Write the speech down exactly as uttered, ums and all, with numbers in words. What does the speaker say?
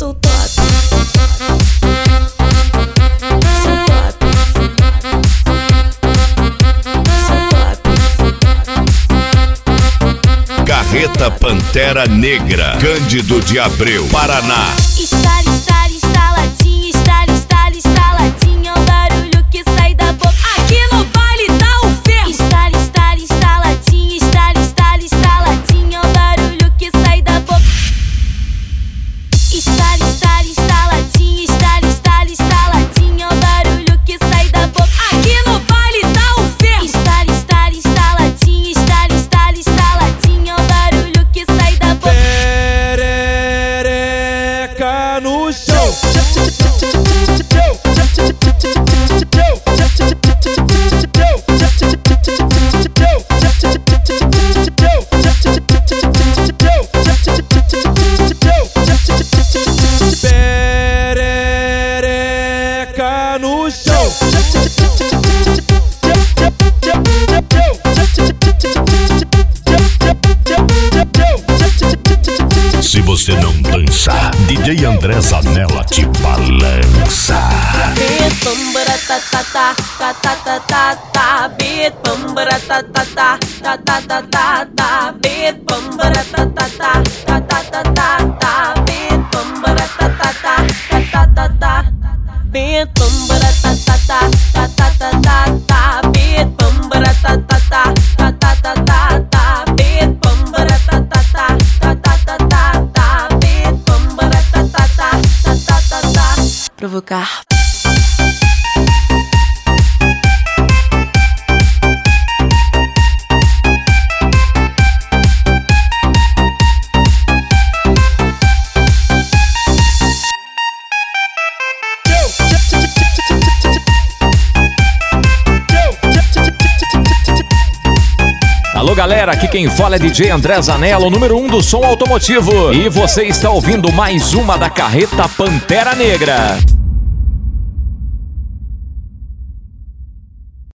sou top. Sou top. Sou top. Carreta Pantera Negra, Cândido de Abreu, Paraná. Estale, estale, estaladinha, estale, estale, estaladinha, é o barulho que sai da boca. Aqui no baile tá o ferro. Estale, estale, estaladinha, estale, estale, estaladinha, é o barulho que sai da boca. Estale, estale, estaladinha, estale, estale, estaladinha, é o barulho que sai da boca. Aqui no baile tá o ferro. Estale, estale, estaladinha, estale, estale, estaladinha, é o barulho que sai da boca. Perereca no chão. Perereca no chão. Se você não dançar, D J André Zanella te balança. Beat bambara ta ta ta ta ta ta ta ta. Beat bambara ta ta ta ta ta ta ta ta. Beat bambara ta ta ta ta ta ta ta ta. Beat bambara ta ta ta ta ta ta ta. Beat bambara ta ta ta ta ta ta ta ta. Beat bambara ta ta ta ta ta ta ta ta. Beat bambara ta ta ta ta ta ta ta ta. Beat bambara ta ta ta ta ta ta ta. Provocar. Alô galera, aqui quem fala é D J André Zanella, o número um do som automotivo. E você está ouvindo mais uma da Carreta Pantera Negra.